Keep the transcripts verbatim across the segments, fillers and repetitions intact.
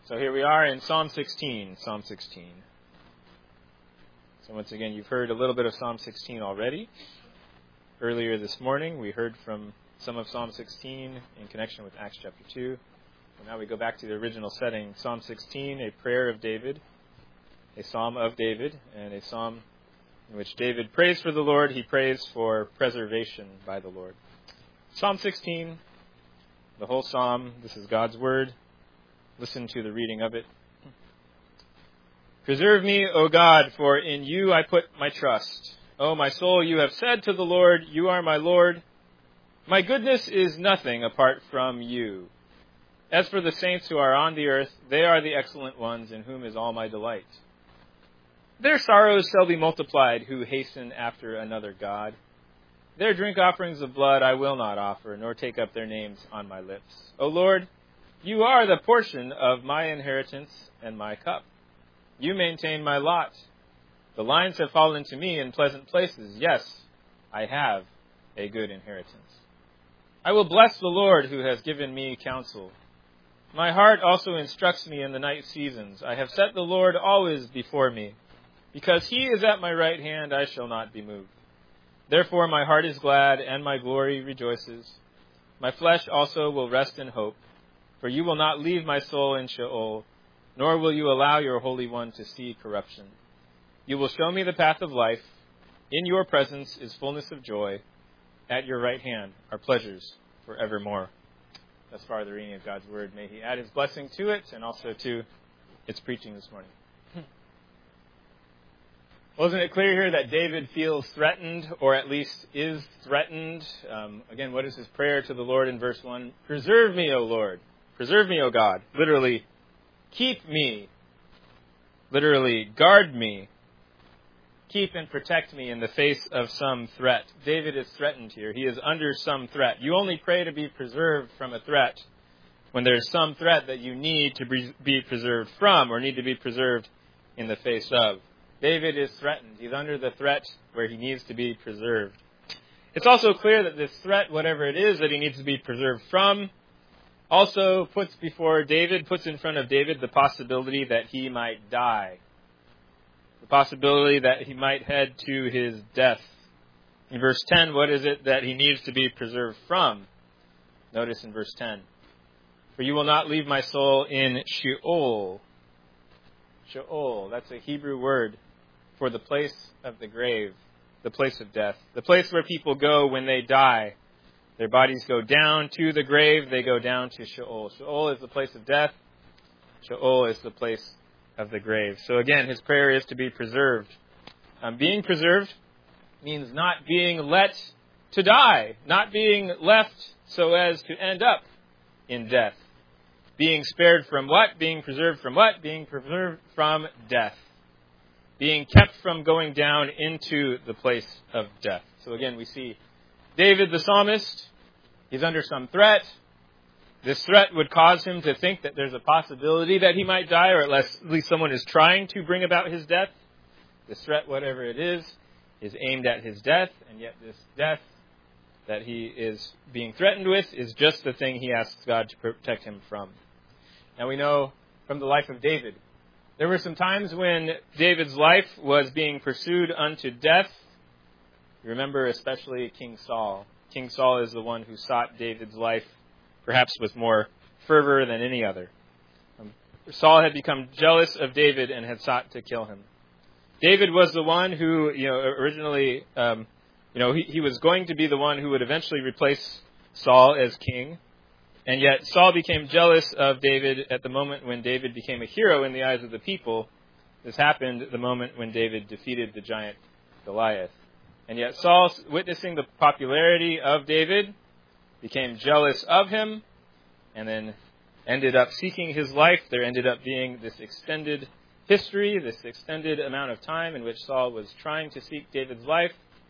So here we are in Psalm sixteen. Psalm sixteen. So once again, you've heard a little bit of Psalm sixteen already. Earlier this morning, we heard from some of Psalm sixteen in connection with Acts chapter two. And now we go back to the original setting. Psalm sixteen, a prayer of David, a psalm of David, and a psalm in which David prays for the Lord. He prays for preservation by the Lord. Psalm sixteen, the whole psalm. This is God's word. Listen to the reading of it. Preserve me, O God, for in you I put my trust. O my soul, you have said to the Lord, you are my Lord. My goodness is nothing apart from you. As for the saints who are on the earth, they are the excellent ones, in whom is all my delight. Their sorrows shall be multiplied, who hasten after another God. Their drink offerings of blood I will not offer, nor take up their names on my lips. O Lord, you are the portion of my inheritance and my cup. You maintain my lot. The lines have fallen to me in pleasant places. Yes, I have a good inheritance. I will bless the Lord who has given me counsel. My heart also instructs me in the night seasons. I have set the Lord always before me. Because he is at my right hand, I shall not be moved. Therefore my heart is glad and my glory rejoices. My flesh also will rest in hope. For you will not leave my soul in Sheol, nor will you allow your Holy One to see corruption. You will show me the path of life. In your presence is fullness of joy. At your right hand are pleasures forevermore. Thus far the reading of God's word. May he add his blessing to it and also to its preaching this morning. Wasn't it clear here that David feels threatened, or at least is threatened? Um, again, what is his prayer to the Lord in verse one? Preserve me, O Lord. Preserve me, O God. Literally, keep me. Literally, guard me. Keep and protect me in the face of some threat. David is threatened here. He is under some threat. You only pray to be preserved from a threat when there's some threat that you need to be preserved from or need to be preserved in the face of. David is threatened. He's under the threat where he needs to be preserved. It's also clear that this threat, whatever it is that he needs to be preserved from, also puts before David, puts in front of David the possibility that he might die. The possibility that he might head to his death. In verse ten, what is it that he needs to be preserved from? Notice in verse ten. For you will not leave my soul in Sheol. Sheol, that's a Hebrew word for the place of the grave, the place of death, the place where people go when they die. Their bodies go down to the grave. They go down to Sheol. Sheol is the place of death. Sheol is the place of the grave. So again, his prayer is to be preserved. Um, being preserved means not being let to die, not being left so as to end up in death. Being spared from what? Being preserved from what? Being preserved from death. Being kept from going down into the place of death. So again, we see David the psalmist, he's under some threat. This threat would cause him to think that there's a possibility that he might die, or at least, at least someone is trying to bring about his death. This threat, whatever it is, is aimed at his death, and yet this death that he is being threatened with is just the thing he asks God to protect him from. Now we know from the life of David, there were some times when David's life was being pursued unto death. You remember especially King Saul. King Saul is the one who sought David's life, perhaps with more fervor than any other. Um, Saul had become jealous of David and had sought to kill him. David was the one who, you know, originally, um, you know, he, he was going to be the one who would eventually replace Saul as king. And yet Saul became jealous of David at the moment when David became a hero in the eyes of the people. This happened at the moment when David defeated the giant Goliath. And yet Saul, witnessing the popularity of David, became jealous of him and then ended up seeking his life. There ended up being this extended history, this extended amount of time in which Saul was trying to seek David's life.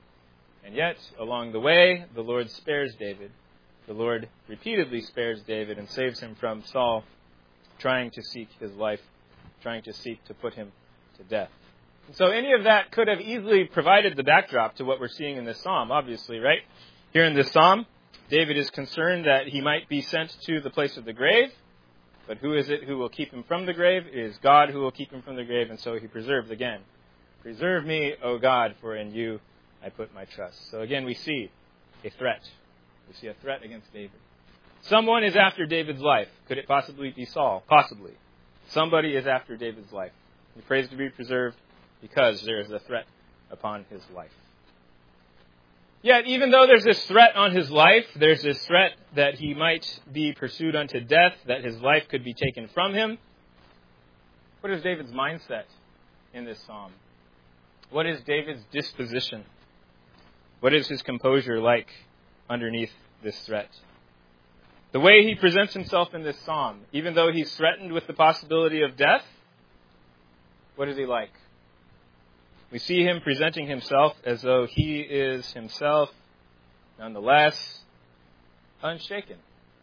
And yet, along the way, the Lord spares David. The Lord repeatedly spares David and saves him from Saul trying to seek his life, trying to seek to put him to death. So any of that could have easily provided the backdrop to what we're seeing in this psalm, obviously, right? Here in this psalm, David is concerned that he might be sent to the place of the grave. But who is it who will keep him from the grave? It is God who will keep him from the grave, and so he preserves again. Preserve me, O God, for in you I put my trust. So again, we see a threat. We see a threat against David. Someone is after David's life. Could it possibly be Saul? Possibly. Somebody is after David's life. He prays to be preserved because there is a threat upon his life. Yet, even though there's this threat on his life, there's this threat that he might be pursued unto death, that his life could be taken from him. What is David's mindset in this psalm? What is David's disposition? What is his composure like underneath this threat? The way he presents himself in this psalm, even though he's threatened with the possibility of death, what is he like? We see him presenting himself as though he is himself, nonetheless, unshaken.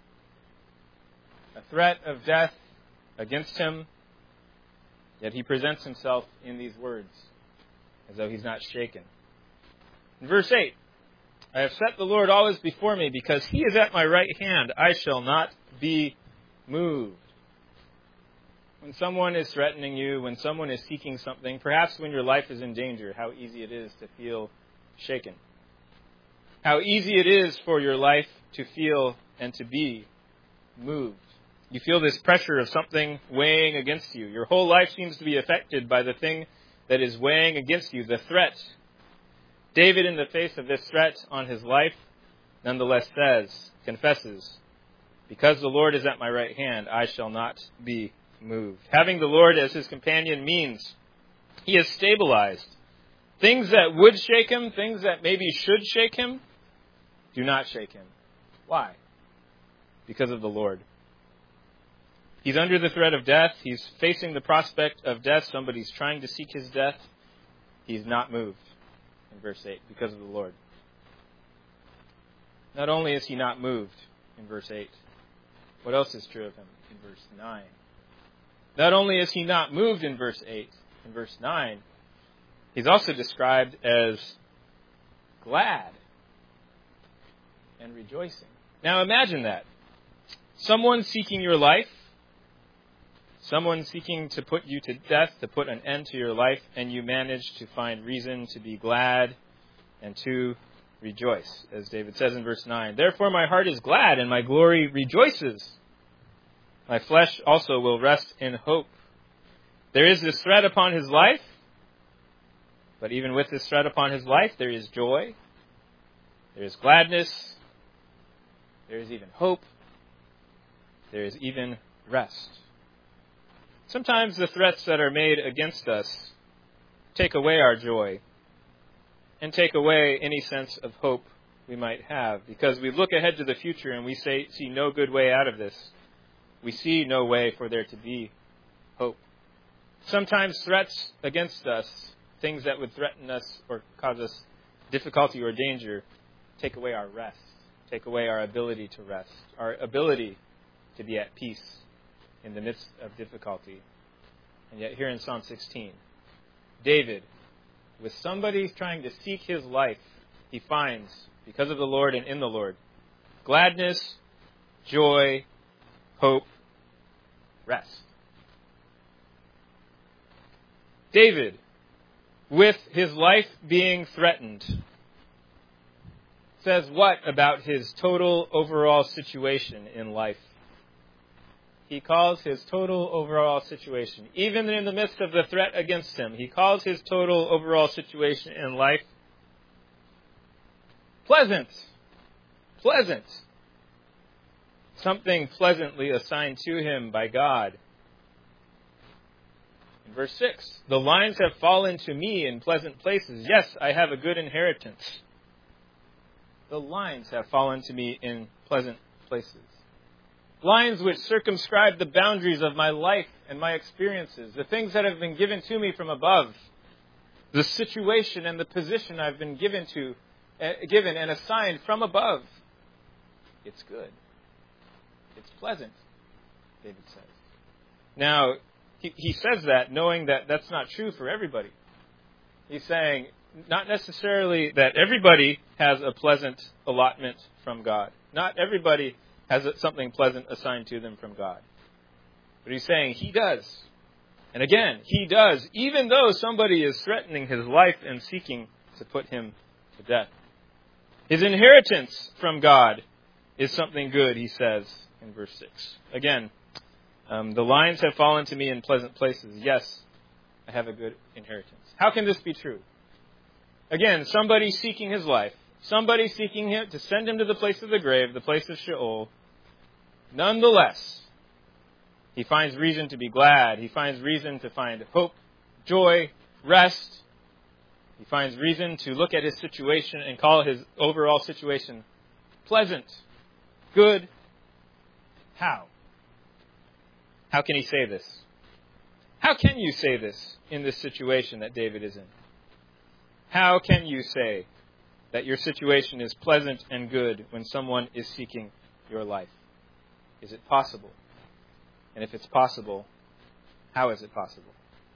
A threat of death against him, yet he presents himself in these words, as though he's not shaken. In verse eight, I have set the Lord always before me, because he is at my right hand, I shall not be moved. When someone is threatening you, when someone is seeking something, perhaps when your life is in danger, how easy it is to feel shaken. How easy it is for your life to feel and to be moved. You feel this pressure of something weighing against you. Your whole life seems to be affected by the thing that is weighing against you, the threat. David, in the face of this threat on his life, nonetheless says, confesses, because the Lord is at my right hand, I shall not be moved. Having the Lord as his companion means he is stabilized. Things that would shake him, things that maybe should shake him, do not shake him. Why? Because of the Lord. He's under the threat of death. He's facing the prospect of death. Somebody's trying to seek his death. He's not moved, in verse eight, because of the Lord. Not only is he not moved, in verse eight, what else is true of him in verse nine? Not only is he not moved in verse eight, in verse nine, he's also described as glad and rejoicing. Now imagine that. Someone seeking your life, someone seeking to put you to death, to put an end to your life, and you manage to find reason to be glad and to rejoice, as David says in verse nine. Therefore my heart is glad and my glory rejoices. My flesh also will rest in hope. There is this threat upon his life, but even with this threat upon his life, there is joy, there is gladness, there is even hope, there is even rest. Sometimes the threats that are made against us take away our joy and take away any sense of hope we might have, because we look ahead to the future and we say, see no good way out of this. We see no way for there to be hope. Sometimes threats against us, things that would threaten us or cause us difficulty or danger, take away our rest, take away our ability to rest, our ability to be at peace in the midst of difficulty. And yet here in Psalm sixteen, David, with somebody trying to seek his life, he finds, because of the Lord and in the Lord, gladness, joy, hope, rest. David, with his life being threatened, says what about his total overall situation in life? He calls his total overall situation, even in the midst of the threat against him, he calls his total overall situation in life pleasant. Pleasant. Something pleasantly assigned to him by God. In verse six, the lines have fallen to me in pleasant places. Yes, I have a good inheritance. The lines have fallen to me in pleasant places. Lines which circumscribe the boundaries of my life and my experiences, the things that have been given to me from above, the situation and the position I've been given to, uh, given and assigned from above. It's good. It's pleasant, David says. Now, he, he says that knowing that that's not true for everybody. He's saying not necessarily that everybody has a pleasant allotment from God. Not everybody has something pleasant assigned to them from God. But he's saying he does. And again, he does, even though somebody is threatening his life and seeking to put him to death. His inheritance from God is something good, he says in verse six. Again, um, the lines have fallen to me in pleasant places. Yes, I have a good inheritance. How can this be true? Again, somebody seeking his life, somebody seeking him to send him to the place of the grave, the place of Sheol. Nonetheless, he finds reason to be glad. He finds reason to find hope, joy, rest. He finds reason to look at his situation and call his overall situation pleasant, good. How? How can he say this? How can you say this in this situation that David is in? How can you say that your situation is pleasant and good when someone is seeking your life? Is it possible? And if it's possible, how is it possible?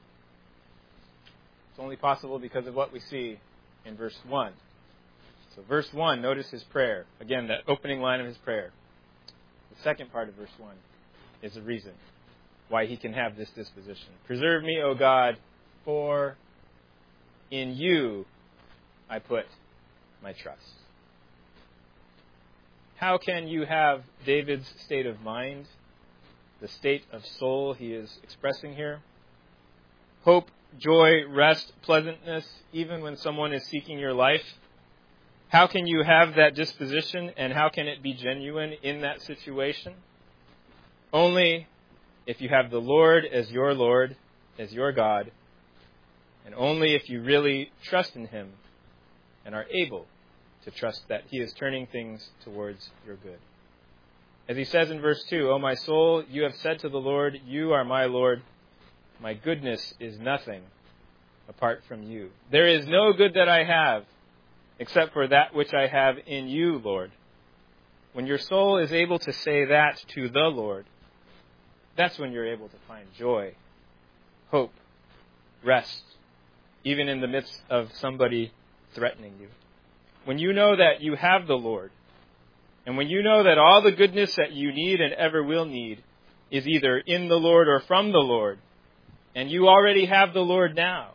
It's only possible because of what we see in verse one. So verse one, notice his prayer. Again, that opening line of his prayer. The second part of verse one is the reason why he can have this disposition. Preserve me, O God, for in you I put my trust. How can you have David's state of mind, the state of soul he is expressing here? Hope, joy, rest, pleasantness, even when someone is seeking your life. How can you have that disposition, and how can it be genuine in that situation? Only if you have the Lord as your Lord, as your God, and only if you really trust in him and are able to trust that he is turning things towards your good. As he says in verse two, O my soul, you have said to the Lord, you are my Lord. My goodness is nothing apart from you. There is no good that I have except for that which I have in you, Lord. When your soul is able to say that to the Lord, that's when you're able to find joy, hope, rest, even in the midst of somebody threatening you. When you know that you have the Lord, and when you know that all the goodness that you need and ever will need is either in the Lord or from the Lord, and you already have the Lord now,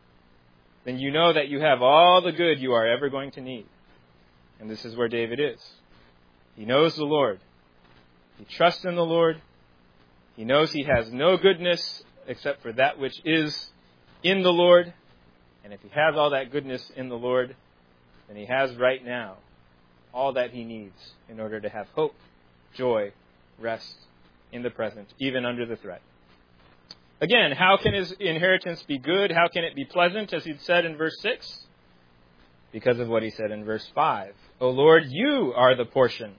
then you know that you have all the good you are ever going to need. And this is where David is. He knows the Lord. He trusts in the Lord. He knows he has no goodness except for that which is in the Lord. And if he has all that goodness in the Lord, then he has right now all that he needs in order to have hope, joy, rest in the present, even under the threat. Again, how can his inheritance be good? How can it be pleasant, as he said in verse six? Because of what he said in verse five. O Lord, you are the portion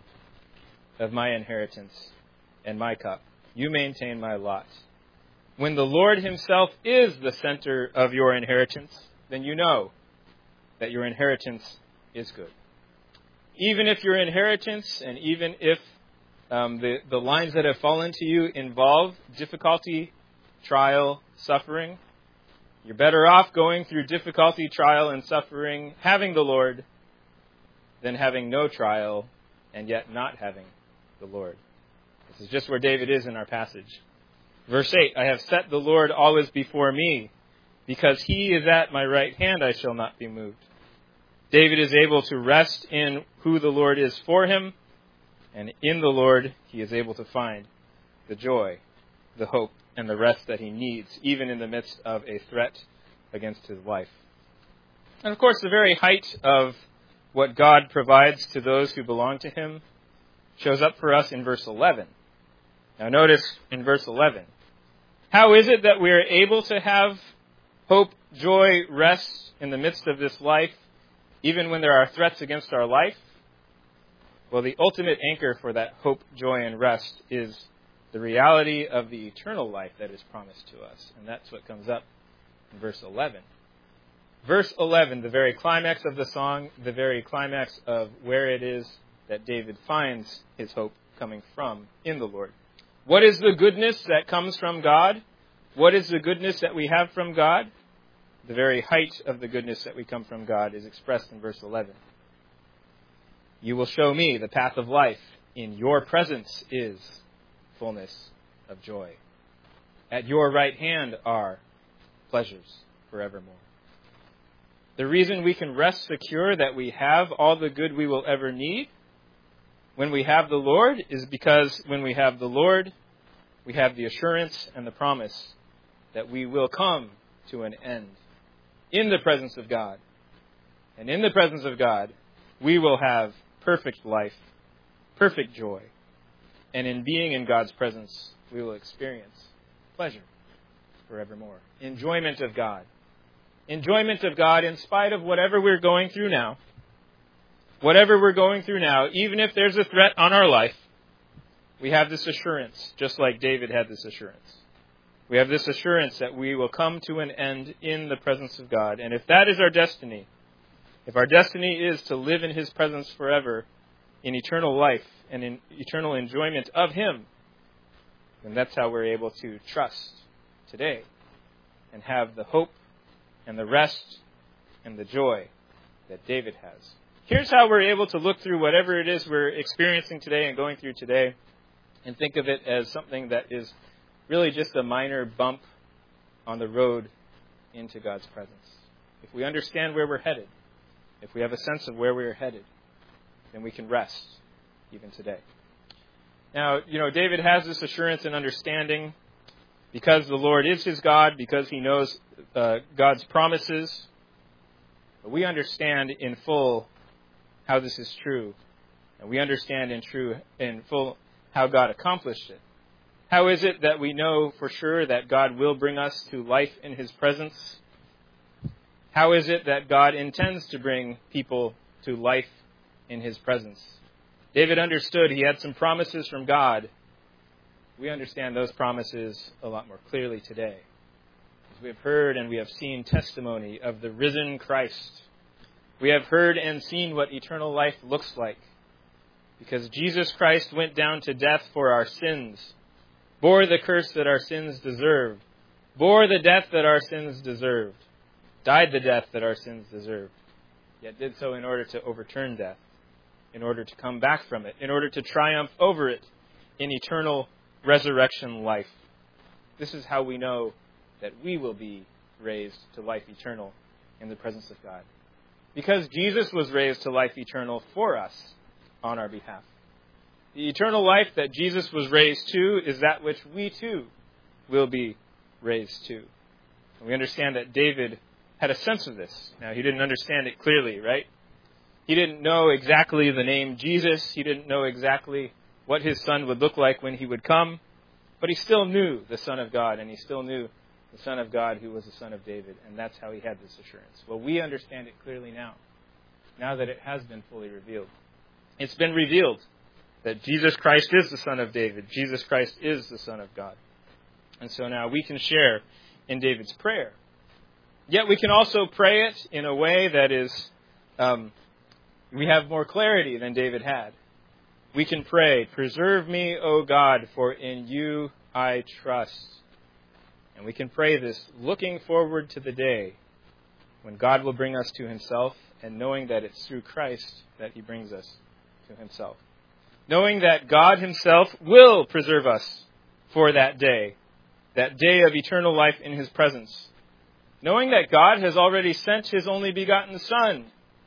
of my inheritance and my cup. You maintain my lot. When the Lord himself is the center of your inheritance, then you know that your inheritance is good. Even if your inheritance and even if um, the, the lines that have fallen to you involve difficulty, trial, suffering, you're better off going through difficulty, trial, and suffering, having the Lord, than having no trial and yet not having the Lord. This is just where David is in our passage. Verse eight, I have set the Lord always before me. Because he is at my right hand, I shall not be moved. David is able to rest in who the Lord is for him, and in the Lord he is able to find the joy, the hope, and the rest that he needs, even in the midst of a threat against his life. And of course, the very height of what God provides to those who belong to him shows up for us in verse eleven. Now notice in verse eleven, how is it that we are able to have hope, joy, rest in the midst of this life, even when there are threats against our life? Well, the ultimate anchor for that hope, joy, and rest is the reality of the eternal life that is promised to us. And that's what comes up in verse eleven. Verse eleven, the very climax of the song, the very climax of where it is that David finds his hope coming from in the Lord. What is the goodness that comes from God? What is the goodness that we have from God? The very height of the goodness that we come from God is expressed in verse eleven. You will show me the path of life. In your presence is fullness of joy. At your right hand are pleasures forevermore. The reason we can rest secure that we have all the good we will ever need when we have the Lord is because when we have the Lord, we have the assurance and the promise that we will come to an end in the presence of God. And in the presence of God, we will have perfect life, perfect joy. And in being in God's presence, we will experience pleasure forevermore. Enjoyment of God. Enjoyment of God in spite of whatever we're going through now. Whatever we're going through now, even if there's a threat on our life, we have this assurance, just like David had this assurance. We have this assurance that we will come to an end in the presence of God. And if that is our destiny, if our destiny is to live in His presence forever, in eternal life and in eternal enjoyment of Him, then that's how we're able to trust today and have the hope and the rest and the joy that David has. Here's how we're able to look through whatever it is we're experiencing today and going through today and think of it as something that is really just a minor bump on the road into God's presence. If we understand where we're headed, if we have a sense of where we're headed, then we can rest even today. Now, you know, David has this assurance and understanding because the Lord is his God, because he knows uh, God's promises. But we understand in full how this is true. And we understand in true in full how God accomplished it. How is it that we know for sure that God will bring us to life in his presence? How is it that God intends to bring people to life in his presence? David understood he had some promises from God. We understand those promises a lot more clearly today. As we have heard and we have seen testimony of the risen Christ. We have heard and seen what eternal life looks like. Because Jesus Christ went down to death for our sins, bore the curse that our sins deserved, bore the death that our sins deserved, died the death that our sins deserved, yet did so in order to overturn death, in order to come back from it, in order to triumph over it in eternal resurrection life. This is how we know that we will be raised to life eternal in the presence of God. Because Jesus was raised to life eternal for us on our behalf. The eternal life that Jesus was raised to is that which we too will be raised to. And we understand that David had a sense of this. Now, he didn't understand it clearly, right? He didn't know exactly the name Jesus. He didn't know exactly what his son would look like when he would come. But he still knew the Son of God, and he still knew the Son of God who was the Son of David. And that's how he had this assurance. Well, we understand it clearly now, now that it has been fully revealed. It's been revealed that Jesus Christ is the Son of David. Jesus Christ is the Son of God. And so now we can share in David's prayer. Yet we can also pray it in a way that is, um, we have more clarity than David had. We can pray, "Preserve me, O God, for in you I trust." And we can pray this looking forward to the day when God will bring us to himself, and knowing that it's through Christ that he brings us to himself. Knowing that God himself will preserve us for that day, that day of eternal life in his presence. Knowing that God has already sent his only begotten Son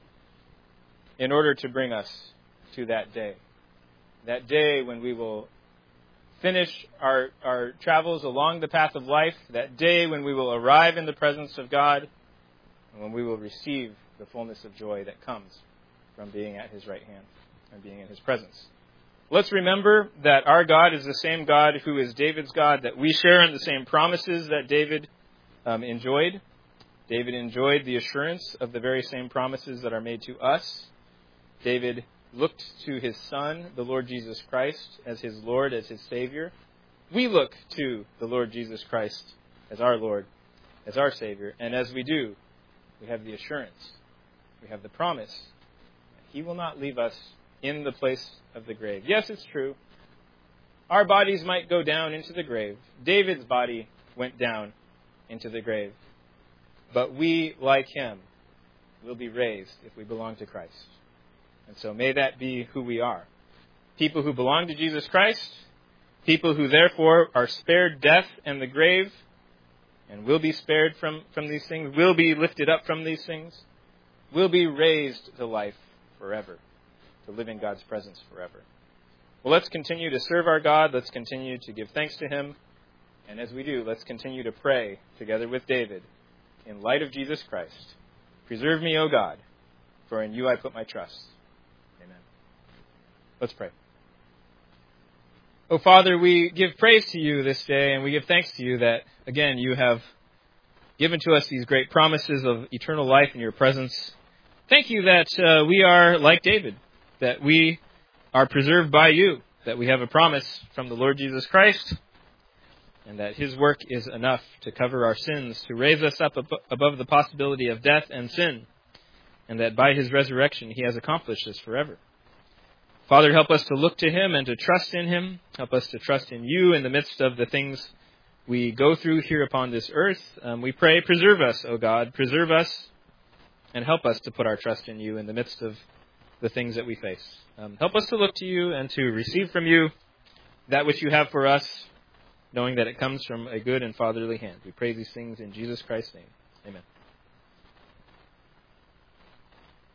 in order to bring us to that day. That day when we will finish our, our travels along the path of life. That day when we will arrive in the presence of God, and when we will receive the fullness of joy that comes from being at his right hand and being in his presence. Let's remember that our God is the same God who is David's God, that we share in the same promises that David um, enjoyed. David enjoyed the assurance of the very same promises that are made to us. David looked to his Son, the Lord Jesus Christ, as his Lord, as his Savior. We look to the Lord Jesus Christ as our Lord, as our Savior. And as we do, we have the assurance, we have the promise that he will not leave us in the place of the grave. Yes, it's true. Our bodies might go down into the grave. David's body went down into the grave. But we, like him, will be raised if we belong to Christ. And so may that be who we are. People who belong to Jesus Christ, People who therefore are spared death and the grave, and will be spared from, from these things, will be lifted up from these things, will be raised to life forever, to live in God's presence forever. Well, let's continue to serve our God. Let's continue to give thanks to him. And as we do, let's continue to pray together with David in light of Jesus Christ. Preserve me, O God, for in you I put my trust. Amen. Let's pray. Oh, Father, we give praise to you this day, and we give thanks to you that, again, you have given to us these great promises of eternal life in your presence. Thank you that uh, we are like David, that we are preserved by you, that we have a promise from the Lord Jesus Christ, and that his work is enough to cover our sins, to raise us up ab- above the possibility of death and sin, and that by his resurrection he has accomplished this forever. Father, help us to look to him and to trust in him. Help us to trust in you in the midst of the things we go through here upon this earth. Um, we pray, preserve us, O God, preserve us, and help us to put our trust in you in the midst of the things that we face. Um, help us to look to you and to receive from you that which you have for us, knowing that it comes from a good and fatherly hand. We pray these things in Jesus Christ's name. Amen.